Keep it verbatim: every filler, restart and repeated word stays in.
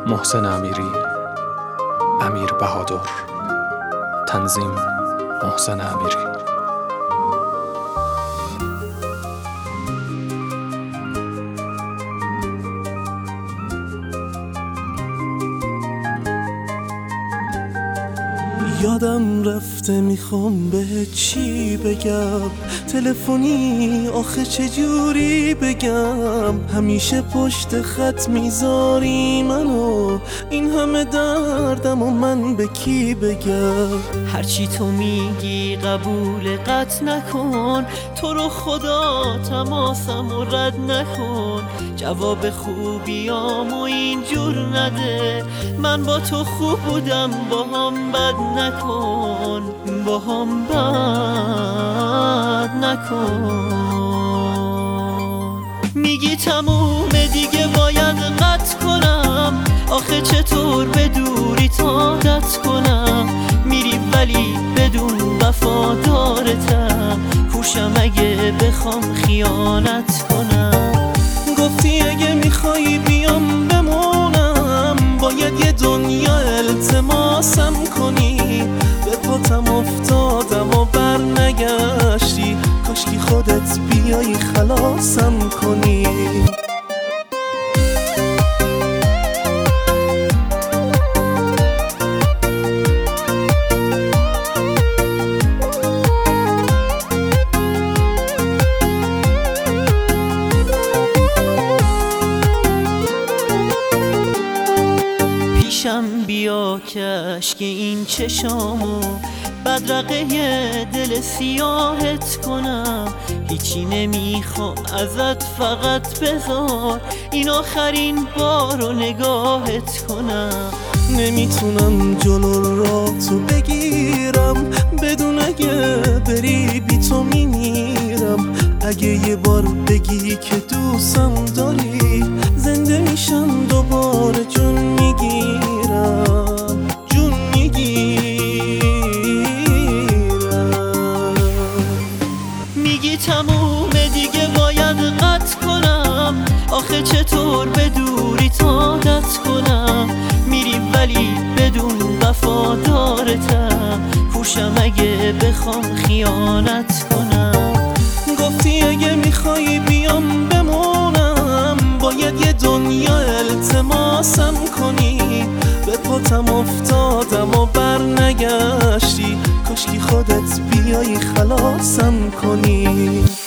محسن امیری، امیر بهادر. تنظیم محسن امیری. یادم رفته میخوام به چی بگم، تلفنی آخه چجوری بگم. همیشه پشت خط میذاری منو، این همه دردم و من به کی بگم. هرچی تو میگی قبول قط نکن، تو رو خدا تماسم و رد نکن. جواب خوبیامو اینجور نده، من با تو خوب بودم با هم بد نکن، با هم بد نکن. میگی تمومه دیگه باید قطع کنم، آخه چطور به دوری عادت کنم. میری ولی بدون وفادارتم، کوشم اگه بخوام خیانت کنم. گفتی اگه میخوایی بیام بمونم، باید یه دنیا التماسم کنی. به پاتم افتادم و بر نگشتی، کاشکی خودت بیایی خلاصم کنی. پیشم بیا کشک این چشامو، بدرقه دل سیاهت کنم. هیچی نمیخوام ازت، فقط بذار این آخرین بار رو نگاهت کنم. نمیتونم جلو را تو بگیرم، بدون اگه بری بی تو میمیرم. اگه یه بار بگی که دوستم داری، زنده میشم دوباره جون میگیرم، جون میگیرم. میگی تمومه دیگه باید قطع کنم، آخه چطور به دوری عادت کنم. میری ولی بدون وفادارتم، کوشم اگه بخوام خیانت کنم. گفتی اگه میخوایی بیام بمونم، باید یه دنیا التماسم کنی. به پاتم افتادم و بر نگشتی، کاشکی خودت بیایی خلاصم کنی.